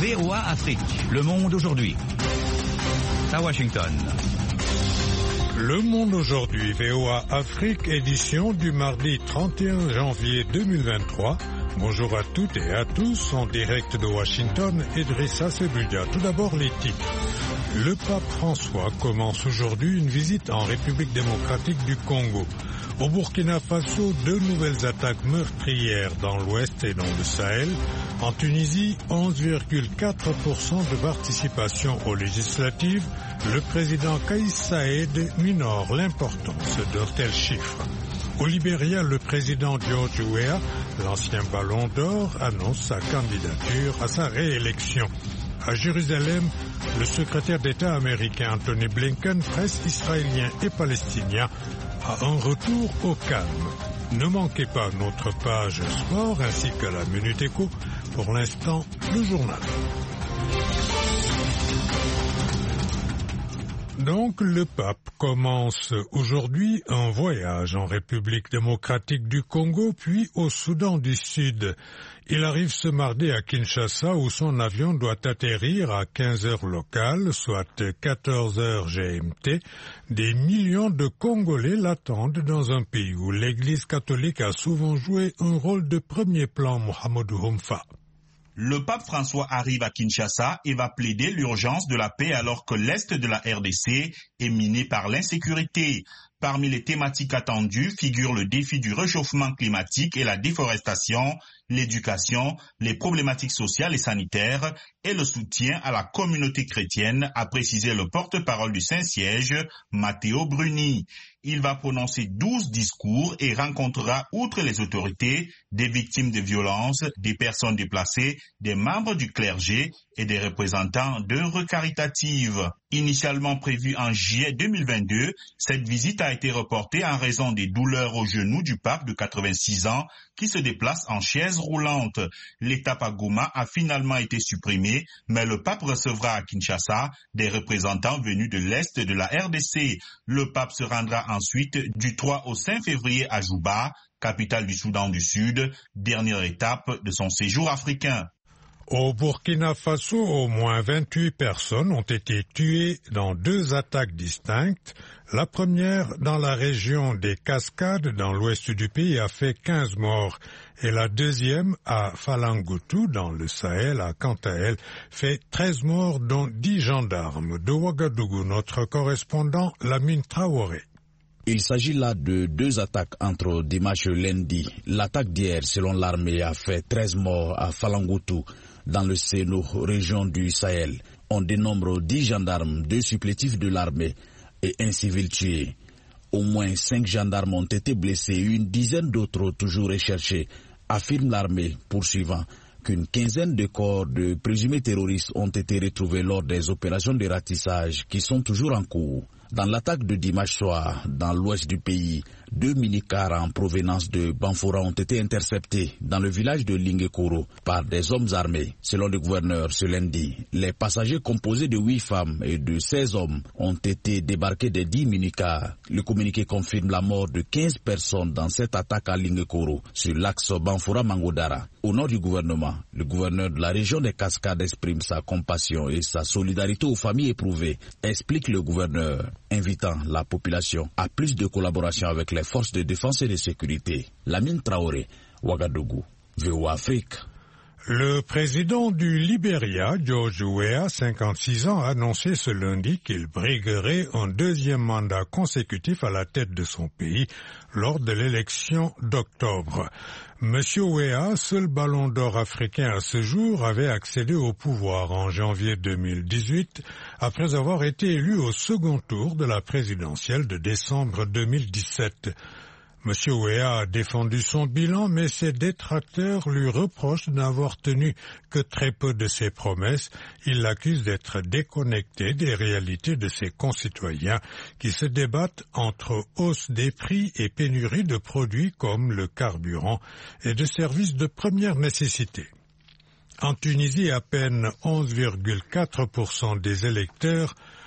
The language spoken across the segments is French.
VOA Afrique, Le Monde aujourd'hui. À Washington. Le Monde aujourd'hui, VOA Afrique, édition du mardi 31 janvier 2023. Bonjour à toutes et à tous, en direct de Washington, Idrissa Sebudia. Tout d'abord les titres. Le pape François commence aujourd'hui une visite en République démocratique du Congo. Au Burkina Faso, 2 nouvelles attaques meurtrières dans l'ouest et dans le Sahel. En Tunisie, 11,4% de participation aux législatives. Le président Kais Saied minore l'importance d'un tel chiffre. Au Libéria, le président George Weah, l'ancien Ballon d'Or, annonce sa candidature à sa réélection. À Jérusalem, le secrétaire d'État américain Anthony Blinken presse Israéliens et Palestiniens à un retour au calme. Ne manquez pas notre page sport ainsi que la Minute Éco. Pour l'instant, le journal. Donc, le pape commence aujourd'hui un voyage en République démocratique du Congo, puis au Soudan du Sud. Il arrive ce mardi à Kinshasa où son avion doit atterrir à 15h locales, soit 14h GMT. Des millions de Congolais l'attendent dans un pays où l'Église catholique a souvent joué un rôle de premier plan. Mohamedou Humfa. Le pape François arrive à Kinshasa et va plaider l'urgence de la paix alors que l'Est de la RDC est miné par l'insécurité. Parmi les thématiques attendues figurent le défi du réchauffement climatique et la déforestation, l'éducation, les problématiques sociales et sanitaires et le soutien à la communauté chrétienne, a précisé le porte-parole du Saint-Siège, Matteo Bruni. Il va prononcer 12 discours et rencontrera, outre les autorités, des victimes de violences, des personnes déplacées, des membres du clergé et des représentants d'œuvres caritatives. Initialement prévue en juillet 2022, cette visite a été reportée en raison des douleurs au genou du pape de 86 ans qui se déplace en chaise roulante. L'étape à Goma a finalement été supprimée, mais le pape recevra à Kinshasa des représentants venus de l'Est de la RDC. Le pape se rendra ensuite du 3 au 5 février à Juba, capitale du Soudan du Sud, dernière étape de son séjour africain. Au Burkina Faso, au moins 28 personnes ont été tuées dans 2 attaques distinctes. La première, dans la région des Cascades, dans l'ouest du pays, a fait 15 morts. Et la deuxième, à Falangoutou, dans le Sahel, a quant à elle fait 13 morts, dont 10 gendarmes. De Ouagadougou, notre correspondant Lamine Traoré. Il s'agit là de 2 attaques entre dimanche et lundi. L'attaque d'hier, selon l'armée, a fait 13 morts à Falangoutou, dans le Sénou, région du Sahel. On dénombre 10 gendarmes, 2 supplétifs de l'armée et 1 civil tué. Au moins 5 gendarmes ont été blessés, une dizaine d'autres toujours recherchés, affirme l'armée, poursuivant qu'une quinzaine de corps de présumés terroristes ont été retrouvés lors des opérations de ratissage qui sont toujours en cours. Dans l'attaque de dimanche soir, dans l'ouest du pays, 2 minicars en provenance de Banfora ont été interceptés dans le village de Lingekoro par des hommes armés. Selon le gouverneur, ce lundi, les passagers composés de 8 femmes et de 16 hommes ont été débarqués des 10 minicars. Le communiqué confirme la mort de 15 personnes dans cette attaque à Lingekoro, sur l'axe Banfora-Mangodara. Au nom du gouvernement, le gouverneur de la région des Cascades exprime sa compassion et sa solidarité aux familles éprouvées, explique le gouverneur, invitant la population à plus de collaboration avec les forces de défense et de sécurité. Lamine Traoré, Ouagadougou, VOA Afrique. Le président du Libéria, George Weah, 56 ans, a annoncé ce lundi qu'il briguerait un 2e mandat consécutif à la tête de son pays lors de l'élection d'octobre. Monsieur Weah, seul ballon d'or africain à ce jour, avait accédé au pouvoir en janvier 2018 après avoir été élu au second tour de la présidentielle de décembre 2017. Monsieur Weah a défendu son bilan, mais ses détracteurs lui reprochent d'avoir tenu que très peu de ses promesses. Il l'accuse d'être déconnecté des réalités de ses concitoyens qui se débattent entre hausse des prix et pénurie de produits comme le carburant et de services de première nécessité. En Tunisie, à peine 11,4% des électeurs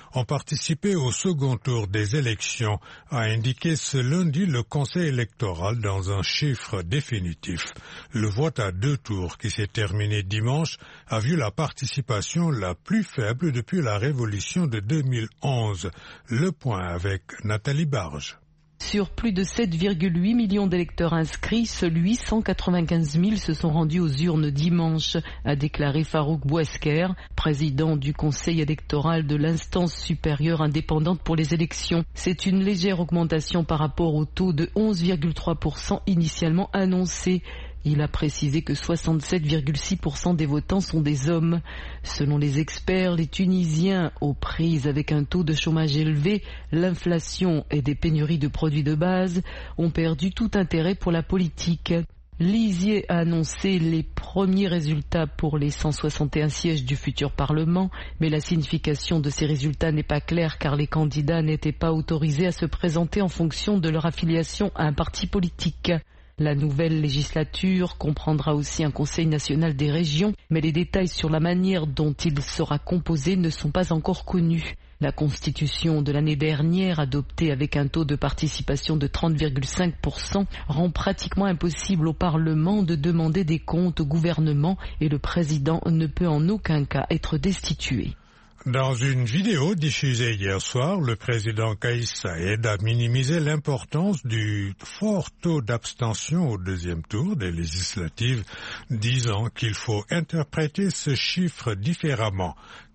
ont participé au second tour des élections, a indiqué ce lundi le Conseil électoral dans un chiffre définitif. Le vote à 2 tours qui s'est terminé dimanche a vu la participation la plus faible depuis la révolution de 2011. Le point avec Nathalie Barge. Sur plus de 7,8 millions d'électeurs inscrits, seuls 895 000 se sont rendus aux urnes dimanche, a déclaré Farouk Bouesker, président du Conseil électoral de l'instance supérieure indépendante pour les élections. C'est une légère augmentation par rapport au taux de 11,3% initialement annoncé. Il a précisé que 67,6% des votants sont des hommes. Selon les experts, les Tunisiens, aux prises avec un taux de chômage élevé, l'inflation et des pénuries de produits de base, ont perdu tout intérêt pour la politique. Lizier a annoncé les premiers résultats pour les 161 sièges du futur Parlement, mais la signification de ces résultats n'est pas claire car les candidats n'étaient pas autorisés à se présenter en fonction de leur affiliation à un parti politique. La nouvelle législature comprendra aussi un Conseil national des régions, mais les détails sur la manière dont il sera composé ne sont pas encore connus. La Constitution de l'année dernière, adoptée avec un taux de participation de 30,5%, rend pratiquement impossible au Parlement de demander des comptes au gouvernement et le président ne peut en aucun cas être destitué. Dans une vidéo diffusée hier soir, le président Kais Saied a minimisé l'importance du fort taux d'abstention au deuxième tour des législatives, disant qu'il faut interpréter ce chiffre différemment.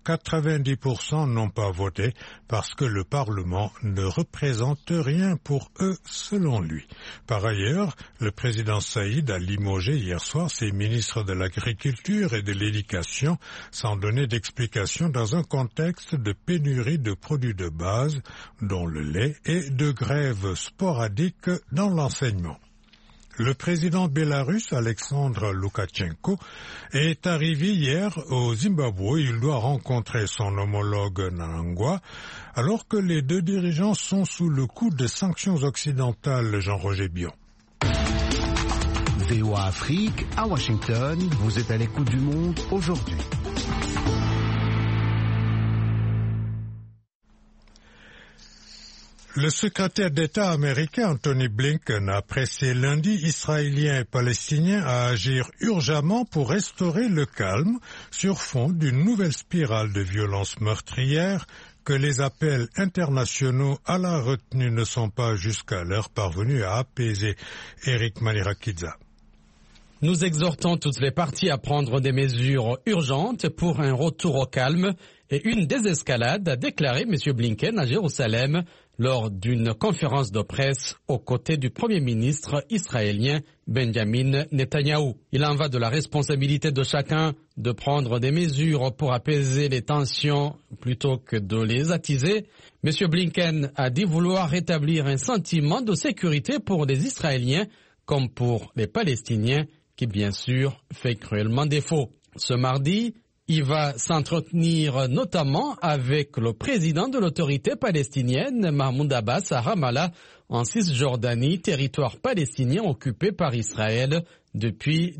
90% n'ont pas voté parce que le Parlement ne représente rien pour eux, selon lui. Par ailleurs, le président Saïd a limogé hier soir ses ministres de l'Agriculture et de l'Éducation sans donner d'explication dans un contexte de pénurie de produits de base, dont le lait, et de grèves sporadiques dans l'enseignement. Le président bélarusse Alexandre Loukachenko est arrivé hier au Zimbabwe. Il doit rencontrer son homologue Mnangagwa alors que les deux dirigeants sont sous le coup de sanctions occidentales. Jean-Roger Bion. VOA Afrique, à Washington, vous êtes à l'écoute du monde aujourd'hui. Le secrétaire d'État américain Antony Blinken a pressé lundi Israéliens et Palestiniens à agir urgemment pour restaurer le calme sur fond d'une nouvelle spirale de violence meurtrière que les appels internationaux à la retenue ne sont pas jusqu'à l'heure parvenus à apaiser. Eric Manirakidza. Nous exhortons toutes les parties à prendre des mesures urgentes pour un retour au calme et une désescalade, a déclaré M. Blinken à Jérusalem lors d'une conférence de presse aux côtés du Premier ministre israélien Benjamin Netanyahou. Il en va de la responsabilité de chacun de prendre des mesures pour apaiser les tensions plutôt que de les attiser. M. Blinken a dit vouloir rétablir un sentiment de sécurité pour les Israéliens comme pour les Palestiniens, qui bien sûr fait cruellement défaut. Ce mardi, il va s'entretenir notamment avec le président de l'autorité palestinienne, Mahmoud Abbas, à Ramallah, en Cisjordanie, territoire palestinien occupé par Israël depuis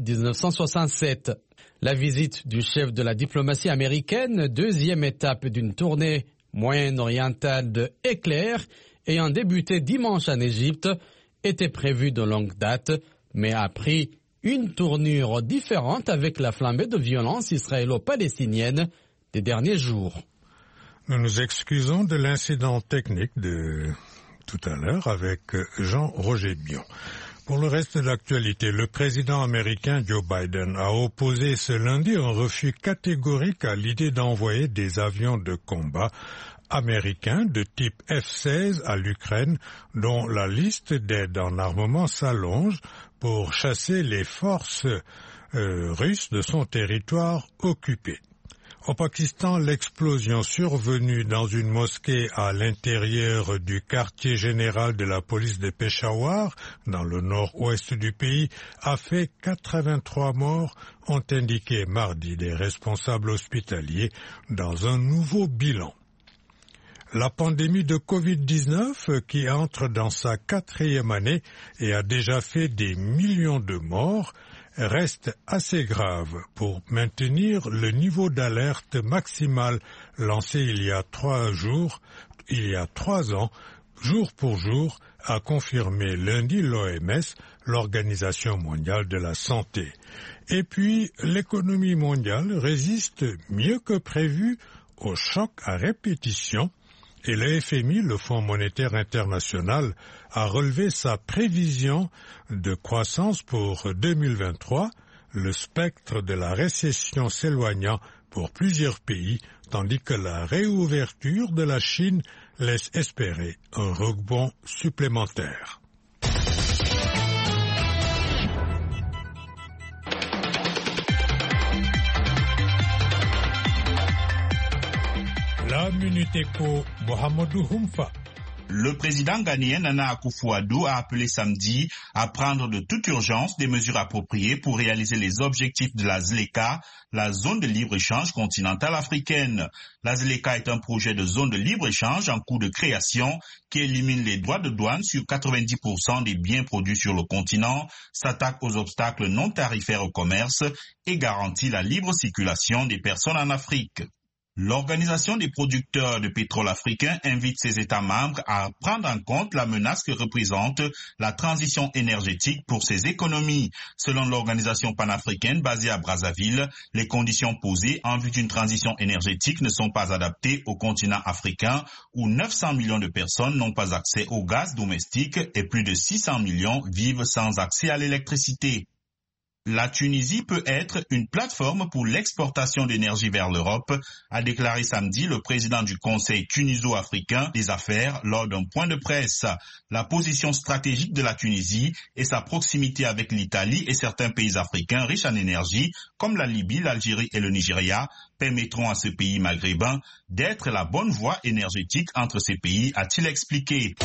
1967. La visite du chef de la diplomatie américaine, deuxième étape d'une tournée moyen-orientale de Éclair, ayant débuté dimanche en Égypte, était prévue de longue date, mais a pris une tournure différente avec la flambée de violence israélo-palestinienne des derniers jours. Nous nous excusons de l'incident technique de tout à l'heure avec Jean-Roger Bion. Pour le reste de l'actualité, le président américain Joe Biden a opposé ce lundi un refus catégorique à l'idée d'envoyer des avions de combat américains de type F-16 à l'Ukraine, dont la liste d'aides en armement s'allonge pour chasser les forces russes de son territoire occupé. Au Pakistan, l'explosion survenue dans une mosquée à l'intérieur du quartier général de la police de Peshawar, dans le nord-ouest du pays, a fait 83 morts, ont indiqué mardi des responsables hospitaliers dans un nouveau bilan. La pandémie de Covid-19, qui entre dans sa 4e année et a déjà fait des millions de morts, reste assez grave pour maintenir le niveau d'alerte maximal lancé il y a 3 ans, jour pour jour, a confirmé lundi l'OMS, l'Organisation mondiale de la santé. Et puis, l'économie mondiale résiste mieux que prévu aux chocs à répétition, et le FMI, le Fonds monétaire international, a relevé sa prévision de croissance pour 2023, le spectre de la récession s'éloignant pour plusieurs pays, tandis que la réouverture de la Chine laisse espérer un rebond supplémentaire. La Minute Éco, Mohamedou Humfa. Le président ghanéen Nana Akufo-Addo a appelé samedi à prendre de toute urgence des mesures appropriées pour réaliser les objectifs de la ZLECA, la zone de libre-échange continentale africaine. La ZLECA est un projet de zone de libre-échange en cours de création qui élimine les droits de douane sur 90% des biens produits sur le continent, s'attaque aux obstacles non tarifaires au commerce et garantit la libre circulation des personnes en Afrique. L'Organisation des producteurs de pétrole africains invite ses États membres à prendre en compte la menace que représente la transition énergétique pour ces économies. Selon l'organisation panafricaine basée à Brazzaville, les conditions posées en vue d'une transition énergétique ne sont pas adaptées au continent africain où 900 millions de personnes n'ont pas accès au gaz domestique et plus de 600 millions vivent sans accès à l'électricité. La Tunisie peut être une plateforme pour l'exportation d'énergie vers l'Europe, a déclaré samedi le président du Conseil tuniso-africain des affaires lors d'un point de presse. La position stratégique de la Tunisie et sa proximité avec l'Italie et certains pays africains riches en énergie, comme la Libye, l'Algérie et le Nigeria, permettront à ce pays maghrébin d'être la bonne voie énergétique entre ces pays, a-t-il expliqué.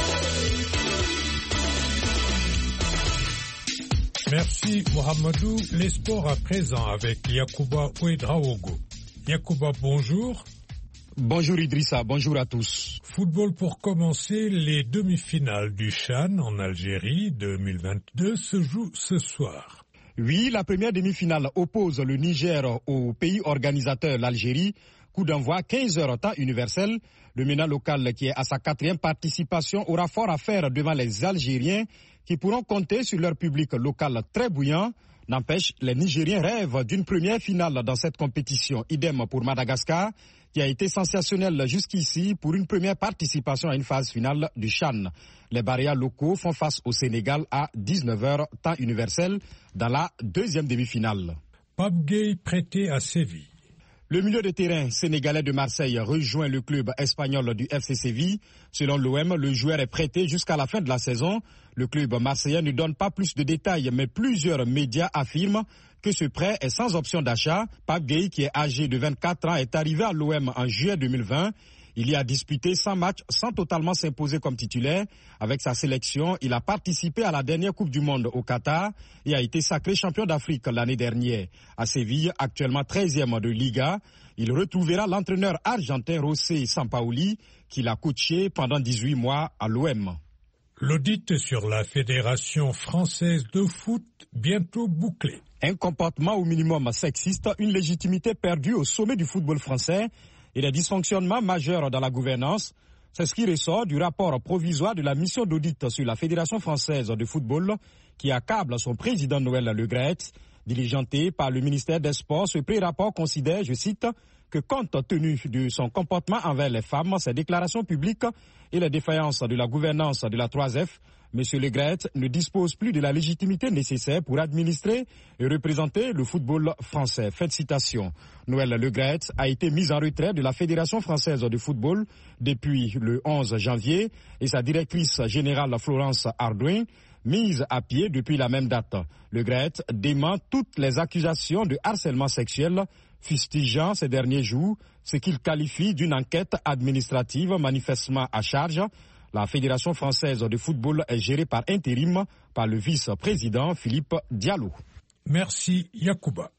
Merci Mohamedou. Les sports à présent avec Yacouba Ouedraogo. Yacouba, bonjour. Bonjour Idrissa, bonjour à tous. Football pour commencer, les demi-finales du CHAN en Algérie 2022 se jouent ce soir. Oui, la première demi-finale oppose le Niger au pays organisateur, l'Algérie. Coup d'envoi 15h temps universel. Le MENA local qui est à sa 4e participation aura fort à faire devant les Algériens qui pourront compter sur leur public local très bouillant. N'empêche, les Nigériens rêvent d'une première finale dans cette compétition. Idem pour Madagascar, qui a été sensationnel jusqu'ici pour une première participation à une phase finale du CHAN. Les Barrières locaux font face au Sénégal à 19h temps universel dans la 2e demi-finale. Pape Gueye prêté à Séville. Le milieu de terrain sénégalais de Marseille rejoint le club espagnol du FC Séville. Selon l'OM, le joueur est prêté jusqu'à la fin de la saison. Le club marseillais ne donne pas plus de détails, mais plusieurs médias affirment que ce prêt est sans option d'achat. Pape Gueye, qui est âgé de 24 ans, est arrivé à l'OM en juillet 2020. Il y a disputé 100 matchs sans totalement s'imposer comme titulaire. Avec sa sélection, il a participé à la dernière Coupe du Monde au Qatar et a été sacré champion d'Afrique l'année dernière. À Séville, actuellement 13e de Liga, il retrouvera l'entraîneur argentin José Sampaoli qui l'a coaché pendant 18 mois à l'OM. L'audit sur la Fédération française de foot bientôt bouclé. Un comportement au minimum sexiste, une légitimité perdue au sommet du football français et des dysfonctionnements majeurs dans la gouvernance. C'est ce qui ressort du rapport provisoire de la mission d'audit sur la Fédération française de football qui accable son président Noël Le Graët. Diligenté par le ministère des Sports, ce pré-rapport considère, je cite, que compte tenu de son comportement envers les femmes, ses déclarations publiques et les défaillances de la gouvernance de la 3F, M. Le Graët ne dispose plus de la légitimité nécessaire pour administrer et représenter le football français. Fin de citation. Noël Le Graët a été mis en retrait de la Fédération française de football depuis le 11 janvier et sa directrice générale Florence Ardouin mise à pied depuis la même date. Le Graët dément toutes les accusations de harcèlement sexuel, fustigeant ces derniers jours ce qu'il qualifie d'une enquête administrative manifestement à charge. La Fédération française de football est gérée par intérim par le vice-président Philippe Diallo. Merci Yacouba.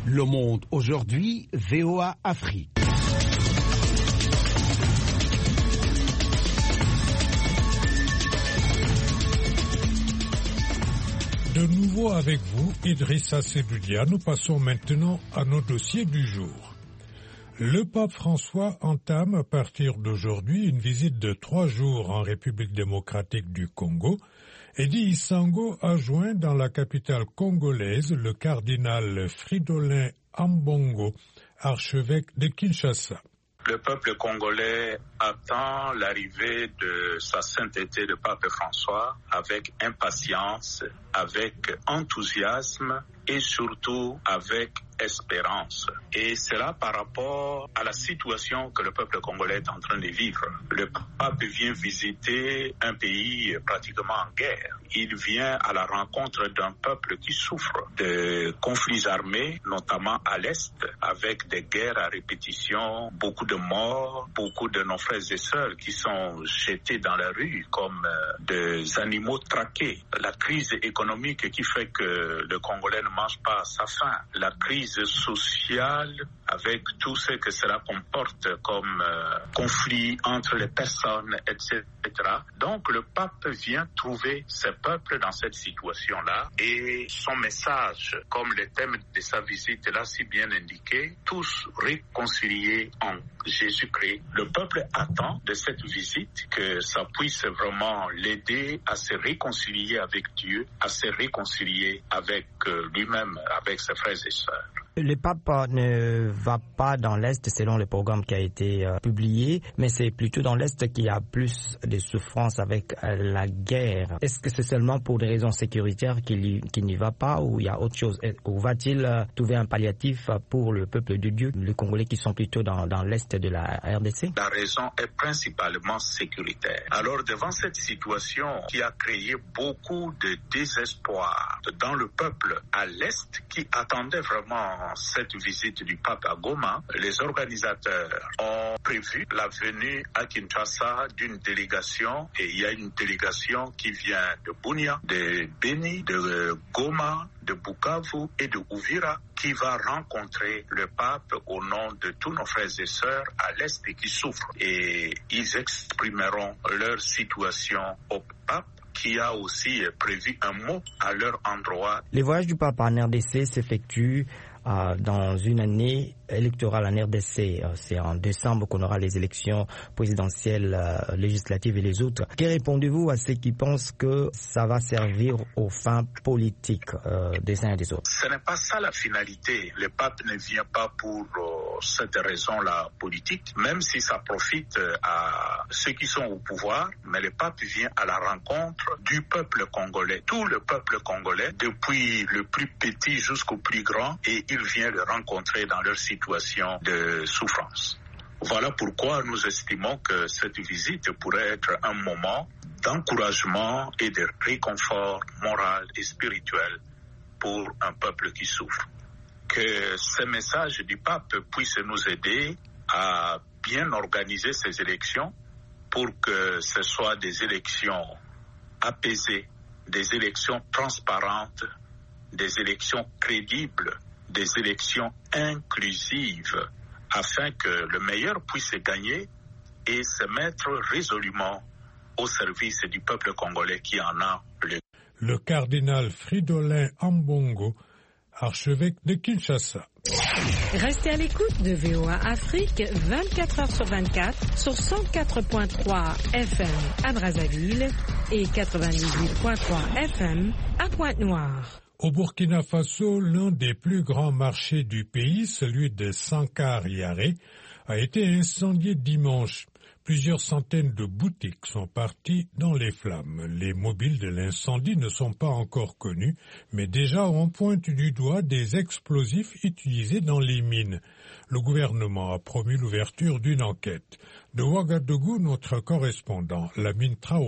Le Monde aujourd'hui, VOA Afrique. De nouveau avec vous, Idrissa Seloudia. Nous passons maintenant à nos dossiers du jour. Le pape François entame à partir d'aujourd'hui une visite de 3 jours en République démocratique du Congo. Eddie Isango a joint dans la capitale congolaise le cardinal Fridolin Ambongo, archevêque de Kinshasa. Le peuple congolais attend l'arrivée de sa sainteté le pape François avec impatience, avec enthousiasme et surtout avec espérance. Et cela par rapport à la situation que le peuple congolais est en train de vivre. Le pape vient visiter un pays pratiquement en guerre. Il vient à la rencontre d'un peuple qui souffre de conflits armés, notamment à l'Est, avec des guerres à répétition, beaucoup de morts, beaucoup de nos frères et sœurs qui sont jetés dans la rue comme des animaux traqués. La crise économique qui fait que le Congolais ne mange pas à sa faim. La crise sociale avec tout ce que cela comporte comme conflit entre les personnes, etc. Donc le pape vient trouver ces peuples dans cette situation-là et son message, comme le thème de sa visite l'a si bien indiqué, tous réconciliés en Jésus-Christ. Le peuple attend de cette visite que ça puisse vraiment l'aider à se réconcilier avec Dieu, à se réconcilier avec lui-même, avec ses frères et sœurs. Le pape ne va pas dans l'Est selon le programme qui a été publié, mais c'est plutôt dans l'Est qu'il y a plus de souffrance avec la guerre. Est-ce que c'est seulement pour des raisons sécuritaires qu'il n'y va pas ou il y a autre chose? Ou va-t-il trouver un palliatif pour le peuple de Dieu, les Congolais qui sont plutôt dans l'Est de la RDC? La raison est principalement sécuritaire. Alors devant cette situation qui a créé beaucoup de désespoir dans le peuple à l'Est qui attendait vraiment cette visite du pape à Goma, les organisateurs ont prévu la venue à Kinshasa d'une délégation et il y a une délégation qui vient de Bunia, de Beni, de Goma, de Bukavu et de Uvira qui va rencontrer le pape au nom de tous nos frères et sœurs à l'Est qui souffrent et ils exprimeront leur situation au pape qui a aussi prévu un mot à leur endroit. Les voyages du pape en RDC s'effectuent dans une année électorale en RDC. C'est en décembre qu'on aura les élections présidentielles, législatives et les autres. Que répondez-vous à ceux qui pensent que ça va servir aux fins politiques des uns et des autres? Ce n'est pas ça la finalité. Le pape ne vient pas pour cette raison-là politique, même si ça profite à ceux qui sont au pouvoir, mais le pape vient à la rencontre du peuple congolais, tout le peuple congolais, depuis le plus petit jusqu'au plus grand, et il vient le rencontrer dans leur situation de souffrance. Voilà pourquoi nous estimons que cette visite pourrait être un moment d'encouragement et de réconfort moral et spirituel pour un peuple qui souffre. Que ce message du pape puisse nous aider à bien organiser ces élections pour que ce soit des élections apaisées, des élections transparentes, des élections crédibles, des élections inclusives, afin que le meilleur puisse gagner et se mettre résolument au service du peuple congolais qui en a le cardinal Fridolin Ambongo, archevêque de Kinshasa. Restez à l'écoute de VOA Afrique 24 heures sur 24 sur 104.3 FM à Brazzaville et 98.3 FM à Pointe-Noire. Au Burkina Faso, l'un des plus grands marchés du pays, celui de Sankar-Yaré, a été incendié dimanche. Plusieurs centaines de boutiques sont parties dans les flammes. Les mobiles de l'incendie ne sont pas encore connus, mais déjà on pointe du doigt des explosifs utilisés dans les mines. Le gouvernement a promis l'ouverture d'une enquête. De Ouagadougou, notre correspondant, Lamine Traoré.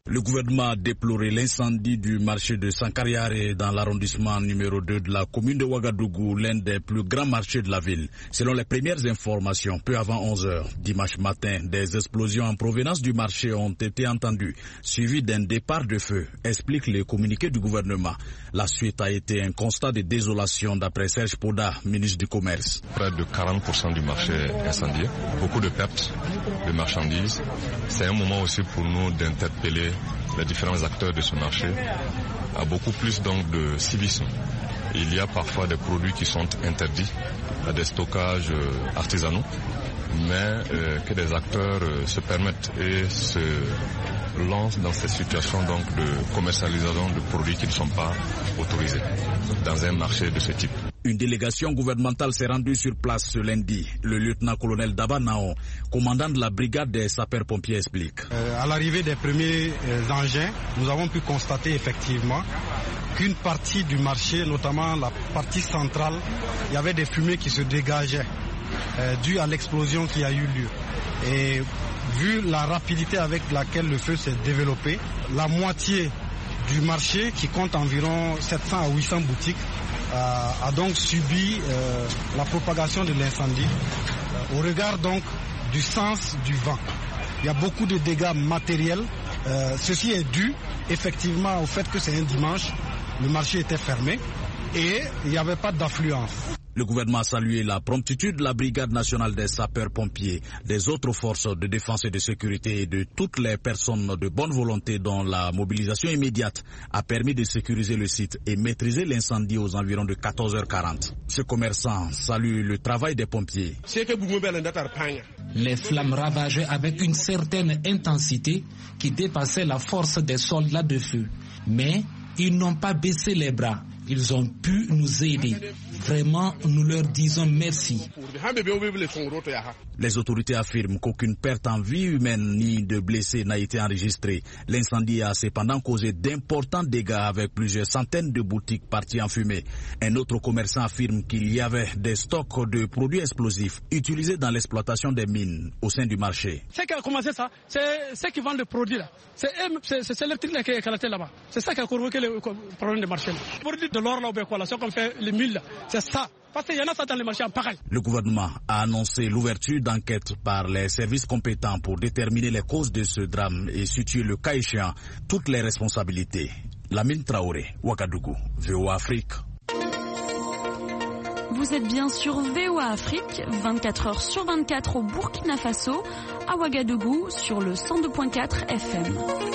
Le gouvernement a déploré l'incendie du marché de Sankariare dans l'arrondissement numéro 2 de la commune de Ouagadougou, l'un des plus grands marchés de la ville. Selon les premières informations, peu avant 11h, dimanche matin, des explosions en provenance du marché ont été entendues, suivies d'un départ de feu, explique le communiqué du gouvernement. La suite a été un constat de désolation d'après Serge Poda, ministre du Commerce. Près de 40% du marché est incendié, beaucoup de pertes de marchandises. C'est un moment aussi pour nous d'interpeller les différents acteurs de ce marché à beaucoup plus donc de civisme. Il y a parfois des produits qui sont interdits à des stockages artisanaux, mais que des acteurs se permettent et se lancent dans ces situations donc de commercialisation de produits qui ne sont pas autorisés dans un marché de ce type. Une délégation gouvernementale s'est rendue sur place ce lundi. Le lieutenant-colonel Daba Naon, commandant de la brigade des sapeurs-pompiers, explique. À l'arrivée des premiers engins, nous avons pu constater effectivement qu'une partie du marché, notamment la partie centrale, il y avait des fumées qui se dégageaient dues à l'explosion qui a eu lieu. Et vu la rapidité avec laquelle le feu s'est développé, la moitié du marché, qui compte environ 700 à 800 boutiques, a donc subi la propagation de l'incendie au regard donc du sens du vent. Il y a beaucoup de dégâts matériels. Ceci est dû effectivement au fait que c'est un dimanche, le marché était fermé et il n'y avait pas d'affluence. Le gouvernement a salué la promptitude de la brigade nationale des sapeurs-pompiers, des autres forces de défense et de sécurité et de toutes les personnes de bonne volonté dont la mobilisation immédiate a permis de sécuriser le site et maîtriser l'incendie aux environs de 14h40. Ce commerçant salue le travail des pompiers. Les flammes ravageaient avec une certaine intensité qui dépassait la force des soldats de feu. Mais ils n'ont pas baissé les bras. Ils ont pu nous aider. Vraiment, nous leur disons merci. Les autorités affirment qu'aucune perte en vie humaine ni de blessés n'a été enregistrée. L'incendie a cependant causé d'importants dégâts avec plusieurs centaines de boutiques parties en fumée. Un autre commerçant affirme qu'il y avait des stocks de produits explosifs utilisés dans l'exploitation des mines au sein du marché. Ce qui a commencé ça, c'est ceux qui vendent le produit là. C'est l'électrique qui est éclaté là-bas. C'est ça qui a provoqué le problème du marché. Pour dire de l'or là ou bien quoi là, ce qu'on fait les milles là, c'est ça. Parce qu'il y en a ça dans les marchés en pareil. Le gouvernement a annoncé l'ouverture d'enquêtes par les services compétents pour déterminer les causes de ce drame et situer le cas échéant toutes les responsabilités. Lamine Traoré, Ouagadougou, VOA Afrique. Vous êtes bien sur VOA Afrique, 24 heures sur 24 au Burkina Faso, à Ouagadougou sur le 102.4 FM.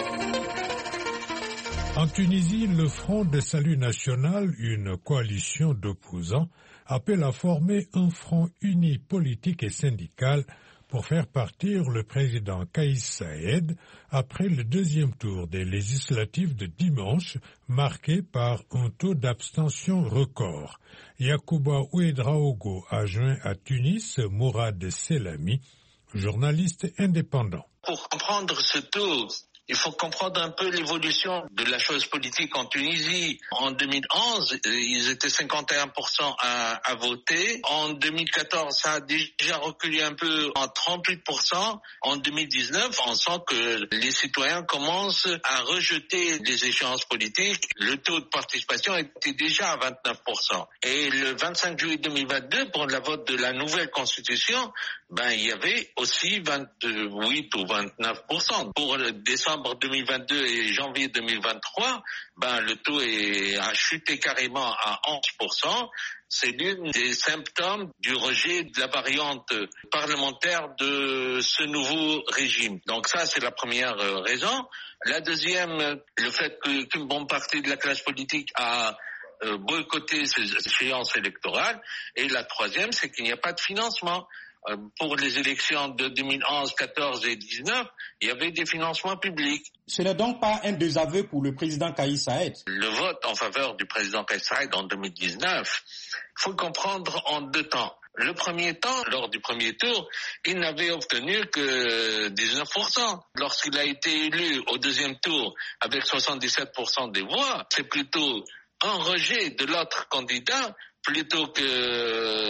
En Tunisie, le Front de Salut National, une coalition d'opposants, appelle à former un front uni politique et syndical pour faire partir le président Kais Saied après le deuxième tour des législatives de dimanche, marqué par un taux d'abstention record. Yacouba Ouedraogo a joint à Tunis Mourad Selami, journaliste indépendant. Pour comprendre ce tour, il faut comprendre un peu l'évolution de la chose politique en Tunisie. En 2011, ils étaient 51% à voter. En 2014, ça a déjà reculé un peu en 38%. En 2019, on sent que les citoyens commencent à rejeter les échéances politiques. Le taux de participation était déjà à 29%. Et le 25 juillet 2022, pour la vote de la nouvelle constitution, il y avait aussi 28 ou 29%. Pour décembre 2022 et janvier 2023, le taux a chuté carrément à 11%. C'est l'une des symptômes du rejet de la variante parlementaire de ce nouveau régime. Donc ça, c'est la première raison. La deuxième, le fait qu'une bonne partie de la classe politique a boycotté ces échéances électorales. Et la troisième, c'est qu'il n'y a pas de financement. Pour les élections de 2011, 14 et 19, il y avait des financements publics. Ce n'est donc pas un désaveu pour le président Kais Saied. Le vote en faveur du président Kais Saied en 2019, il faut comprendre en deux temps. Le premier temps, lors du premier tour, il n'avait obtenu que 19%. Lorsqu'il a été élu au deuxième tour avec 77% des voix, c'est plutôt un rejet de l'autre candidat plutôt que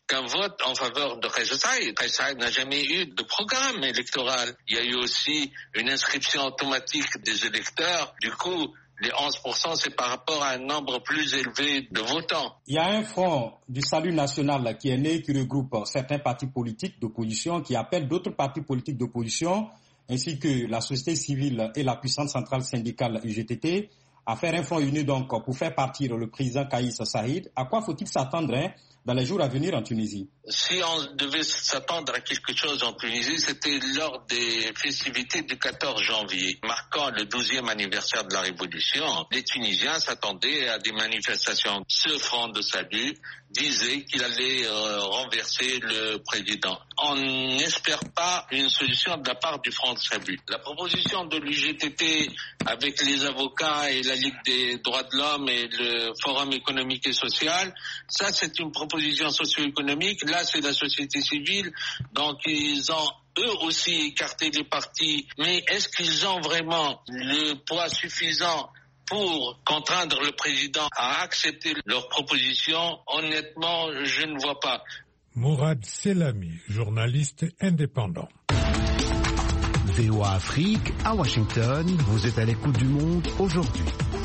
qu'un vote en faveur de Kais Saied. Kais Saied n'a jamais eu de programme électoral. Il y a eu aussi une inscription automatique des électeurs. Du coup, les 11%, c'est par rapport à un nombre plus élevé de votants. Il y a un front du salut national qui est né, qui regroupe certains partis politiques d'opposition, qui appelle d'autres partis politiques d'opposition, ainsi que la société civile et la puissante centrale syndicale UGTT, à faire un front uni donc pour faire partir le président Kais Saied. À quoi faut-il s'attendre dans les jours à venir en Tunisie? Si on devait s'attendre à quelque chose en Tunisie, c'était lors des festivités du 14 janvier, marquant le 12e anniversaire de la Révolution. Les Tunisiens s'attendaient à des manifestations. Ce front de salut disait qu'il allait renverser le président. On n'espère pas une solution de la part du front de salut. La proposition de l'UGTT avec les avocats et la Ligue des droits de l'homme et le Forum économique et social, ça c'est une proposition socio-économique. Là, c'est la société civile, donc ils ont eux aussi écarté les partis. Mais est-ce qu'ils ont vraiment le poids suffisant pour contraindre le président à accepter leurs propositions? Honnêtement, je ne vois pas. Mourad Selami, journaliste indépendant. VOA Afrique, à Washington, vous êtes à l'écoute du monde aujourd'hui.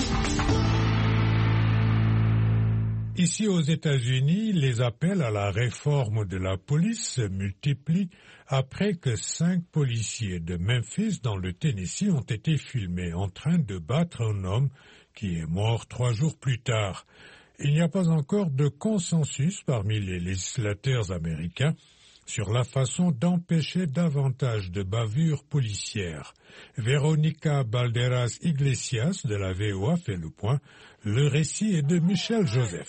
Ici aux États-Unis, les appels à la réforme de la police se multiplient après que 5 policiers de Memphis dans le Tennessee ont été filmés en train de battre un homme qui est mort 3 jours plus tard. Il n'y a pas encore de consensus parmi les législateurs américains sur la façon d'empêcher davantage de bavures policières. Véronica Balderas Iglesias de la VOA fait le point. Le récit est de Michel Joseph.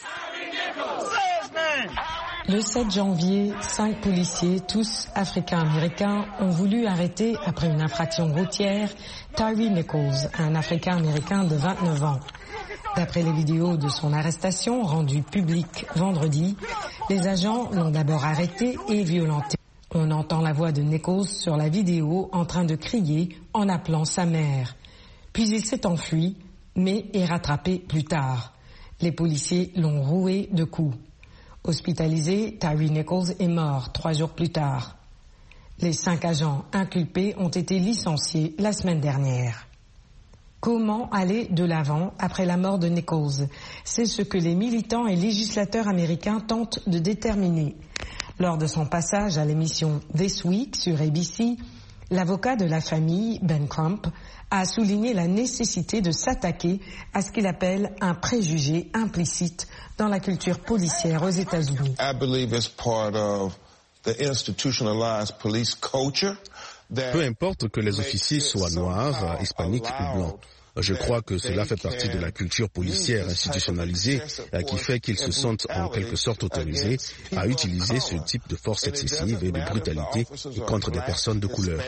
Le 7 janvier, 5 policiers, tous africains-américains, ont voulu arrêter, après une infraction routière, Tyree Nichols, un africain-américain de 29 ans. D'après les vidéos de son arrestation rendues publiques vendredi, les agents l'ont d'abord arrêté et violenté. On entend la voix de Nichols sur la vidéo en train de crier en appelant sa mère. Puis il s'est enfui, mais est rattrapé plus tard. Les policiers l'ont roué de coups. Hospitalisé, Tyree Nichols est mort 3 jours plus tard. Les 5 agents inculpés ont été licenciés la semaine dernière. Comment aller de l'avant après la mort de Nichols? C'est ce que les militants et législateurs américains tentent de déterminer. Lors de son passage à l'émission This Week sur ABC, l'avocat de la famille, Ben Crump, a souligné la nécessité de s'attaquer à ce qu'il appelle un préjugé implicite dans la culture policière aux États-Unis. I believe it's part of the institutionalized police culture. Peu importe que les officiers soient noirs, hispaniques ou blancs. Je crois que cela fait partie de la culture policière institutionnalisée qui fait qu'ils se sentent en quelque sorte autorisés à utiliser ce type de force excessive et de brutalité contre des personnes de couleur.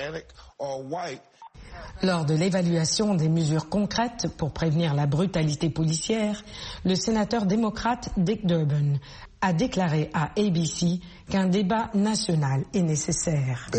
Lors de l'évaluation des mesures concrètes pour prévenir la brutalité policière, le sénateur démocrate Dick Durbin a déclaré à ABC qu'un débat national est nécessaire.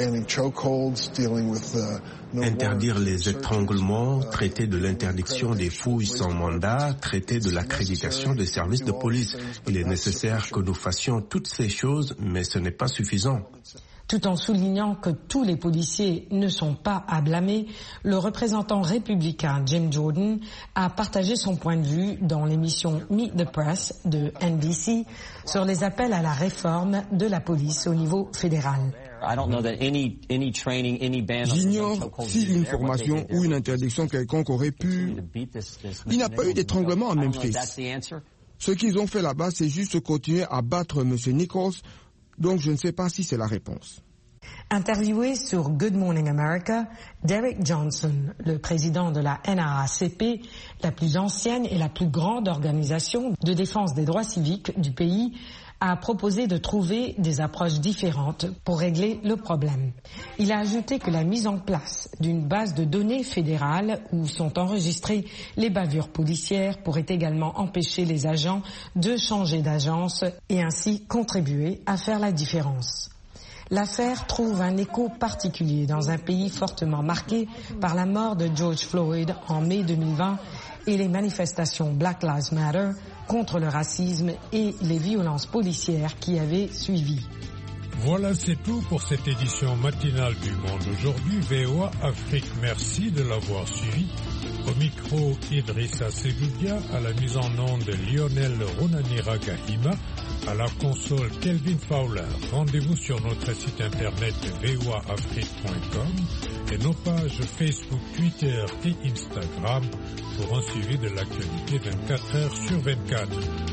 Interdire les étranglements, traiter de l'interdiction des fouilles sans mandat, traiter de l'accréditation des services de police. Il est nécessaire que nous fassions toutes ces choses, mais ce n'est pas suffisant. Tout en soulignant que tous les policiers ne sont pas à blâmer, le représentant républicain Jim Jordan a partagé son point de vue dans l'émission Meet the Press de NBC sur les appels à la réforme de la police au niveau fédéral. J'ignore si une formation ou une interdiction quelconque aurait pu... Il n'y a pas eu d'étranglement à Memphis. Ce qu'ils ont fait là-bas, c'est juste continuer à battre M. Nichols. Donc je ne sais pas si c'est la réponse. Interviewé sur Good Morning America, Derek Johnson, le président de la NRACP, la plus ancienne et la plus grande organisation de défense des droits civiques du pays, a proposé de trouver des approches différentes pour régler le problème. Il a ajouté que la mise en place d'une base de données fédérale où sont enregistrées les bavures policières pourrait également empêcher les agents de changer d'agence et ainsi contribuer à faire la différence. L'affaire trouve un écho particulier dans un pays fortement marqué par la mort de George Floyd en mai 2020 et les manifestations Black Lives Matter contre le racisme et les violences policières qui avaient suivi. Voilà, c'est tout pour cette édition matinale du Monde aujourd'hui. VOA Afrique, merci de l'avoir suivi. Au micro, Idrissa Segudia, à la mise en onde Lionel Ronanira Gahima, à la console Kelvin Fowler. Rendez-vous sur notre site internet voaafrique.com et nos pages Facebook, Twitter et Instagram pour un suivi de l'actualité 24 heures sur 24.